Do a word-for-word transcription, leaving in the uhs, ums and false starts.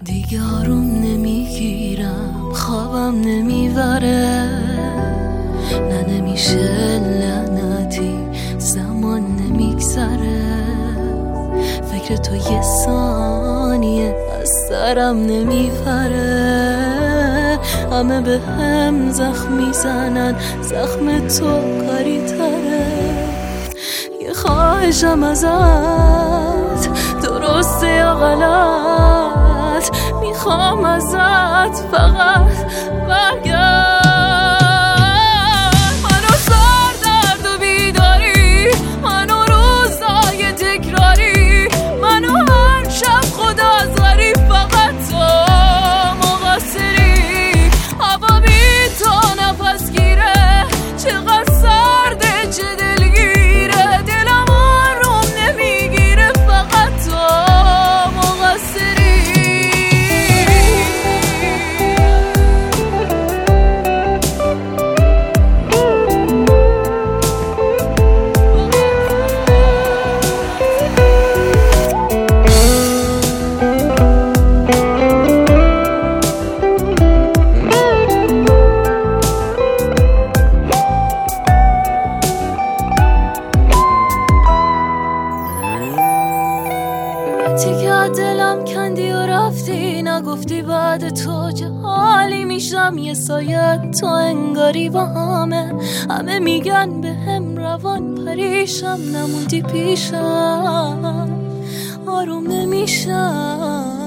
دیگه آروم نمیگیرم، خوابم نمیبره، نه نمیشه لعنتی زمان نمیگذره، فکر تو یه ثانیه از سرم نمیپره، همه به هم زخم میزنن، زخم تو کاری تره. یه خواهشم ازت، درسته یا غلط، میخوام ازت فقط برگرد. منو سر درد و بیداری، منو روزای تکراری، منو هر شب خدا ازاری، فقط تو مقصری. هوا بی تو نفس گیره، چقدر سرده چه دلگیره، دلم آروم نمیگیره، فقط تو مقصری. تیکه دلم کندی و رفتی، نگفتی بعد تو چه حالی میشم. یه سایه تو انگاری با همه، همه میگن به هم روان پریشم، نموندی پیشم، آروم نمیشم.